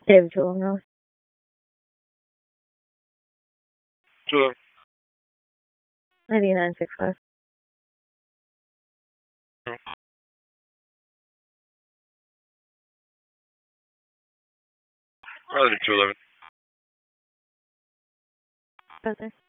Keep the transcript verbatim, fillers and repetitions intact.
David two eleven North. two eleven. ninety-nine six five. Roger, two eleven. Okay.